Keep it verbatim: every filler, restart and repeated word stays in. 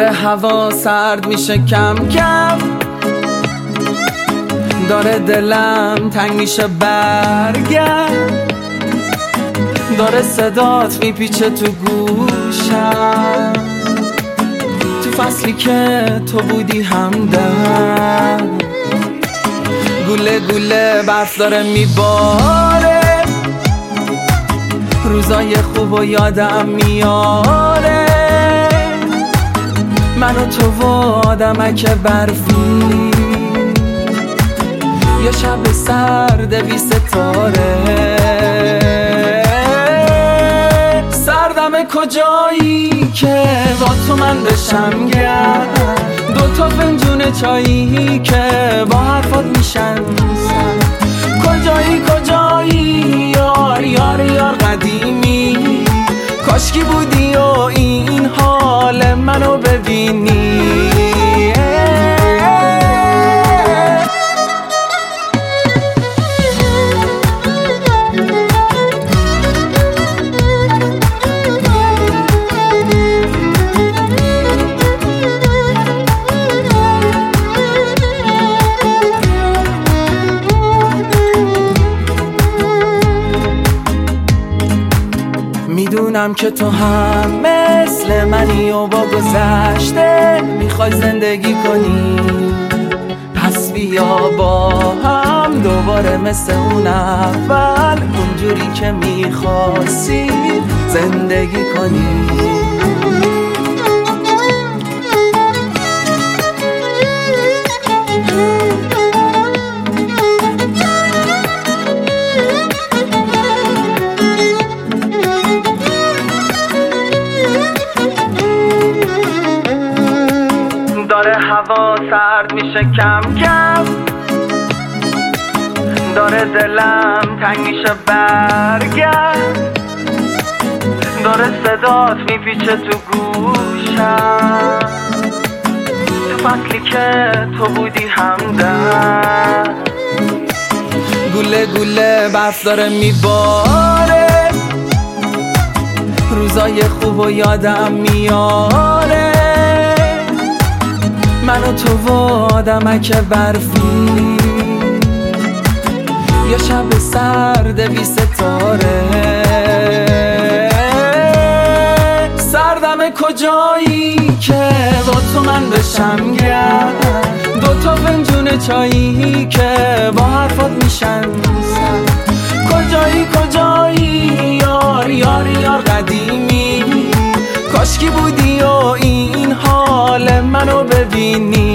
داره هوا سرد میشه کم کم، داره دلم تنگ میشه برگرد، داره صدات میپیچه تو گوشم، تو فصلی که تو بودی همدم. گوله گوله برف داره میباره، روزای خوب و یادم میاره، من و تو و آدمک برفی، یه شب سرد بی ستاره. سردم کجایی که با تو من بشم گرم، دوتا فنجون چایی که با حرفات میشن سر. کجایی کجایی یار یار یار قدیمی، کاشکی بودی و این حال منو ببینی. میدونم که تو هم مثل منی و با گذشته میخوای زندگی کنی، پس بیا با هم دوباره مثل اون اول، اونجوری که میخواستی زندگی کنی. داره هوا سرد میشه کم کم، داره دلم تنگ میشه برگرد، داره صدات میپیچه تو گوشم، تو فصلی که تو بودی همدم. گوله گوله برف داره میباره، روزای خوب و یادم میاره، من و تو و آدمک برفی، یه شب سرد بی ستاره. سردم کجایی که با تو من بشم گرم، دوتا فنجون چایی که با حرفات میشن سر. کجایی کجایی یار یار یار قدیمی، کاشکی بودی و این حال منو ببینی.